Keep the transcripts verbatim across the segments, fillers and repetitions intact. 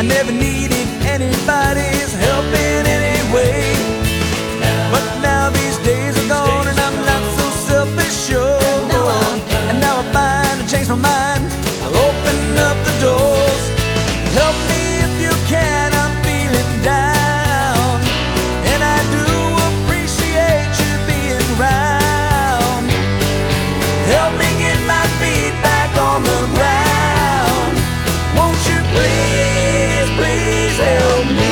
never needed anybody's help in any way. But now these days are gone and I'm not so self-assured. And now I find I changed my mind. I'll open up the doors. Help me if you can, I'm feeling down. And I do appreciate you being around. Help me get my feet back on the ground. Won't you please, please help me?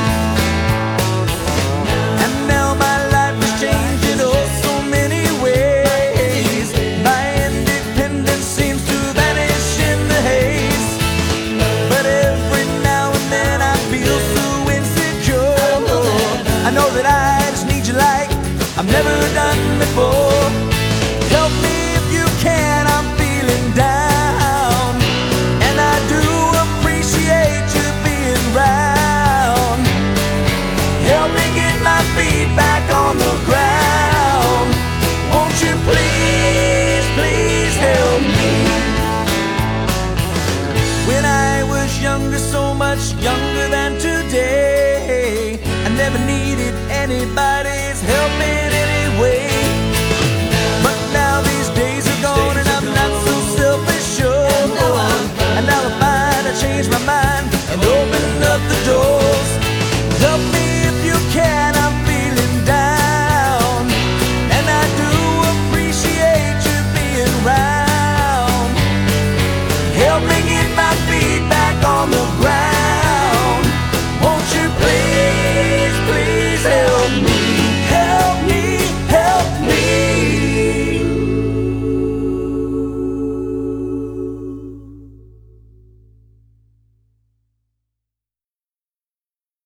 And now my life is changing oh so many ways. My independence seems to vanish in the haze. But every now and then I feel so insecure. I know that I just need you like I've never done before. Help me if you can, I'm feeling down. And I do appreciate you being around. Help me get my feet back on the ground. Won't you please, please help me? When I was younger, so much younger than today, I never needed anybody's help in